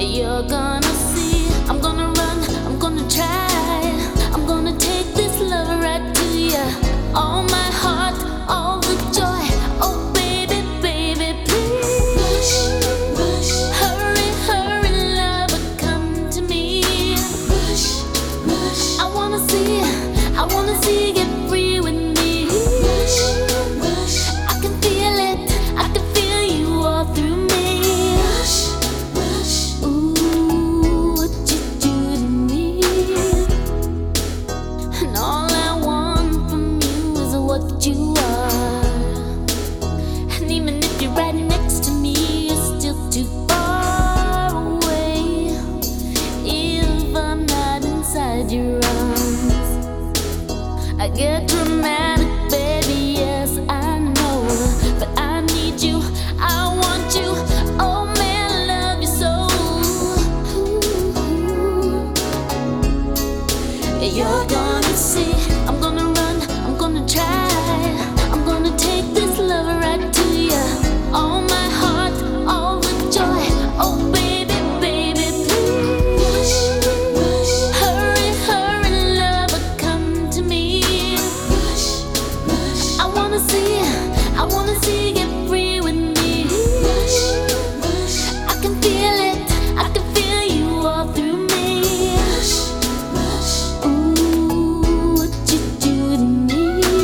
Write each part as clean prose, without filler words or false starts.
You're gonna see, I'm gonna run, I'm gonna try, I'm gonna take this love right to you. All my heart, all the joy. Oh baby, baby, please rush, hurry, hurry, lover, come to me. Rush, rush, I wanna see, get free with me. Rush, rush, I can feel it, I can feel you all through me. What you are, and even if you're right next to me, you're still too far away. If I'm not inside your arms, I get dramatic, baby. Yes, I know, but I need you, I want you. Oh man, I love you so. You're gonna see, I'm gonna run, I'm gonna try. I'm gonna take this love right to you. All my heart, all the joy. Oh baby, baby, please rush, hurry, hurry, lover, come to me. Rush, rush, I wanna see, get free with me. Rush, rush, I can feel it, I can feel you all through me. Rush, rush, ooh, what you do to me.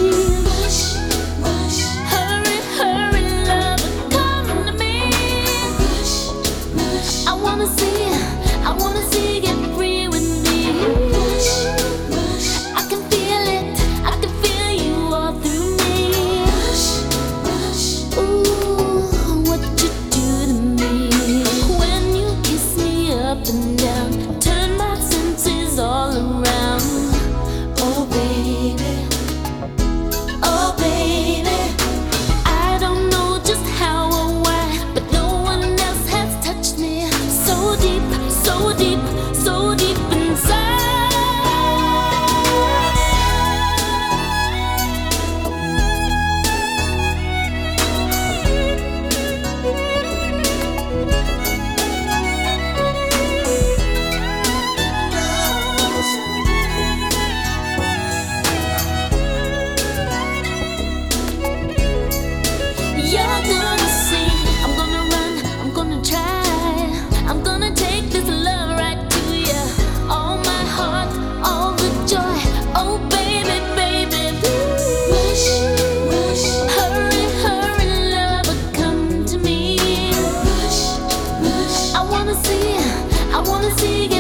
I wanna see, get free with me. Rush, rush, I can feel it, I can feel you all through me. Rush, rush, ooh, what you do to me. When you kiss me up and down, turn my senses all around. Oh baby, oh baby, I don't know just how or why, but no one else has touched me so deep, so deep, so deep inside. You're gonna see, I'm gonna run, I'm gonna try, I'm gonna take this love right to you. All my heart, all the joy. Oh baby, baby, please rush, rush, hurry, hurry, lover, come to me. Rush, rush, I wanna see,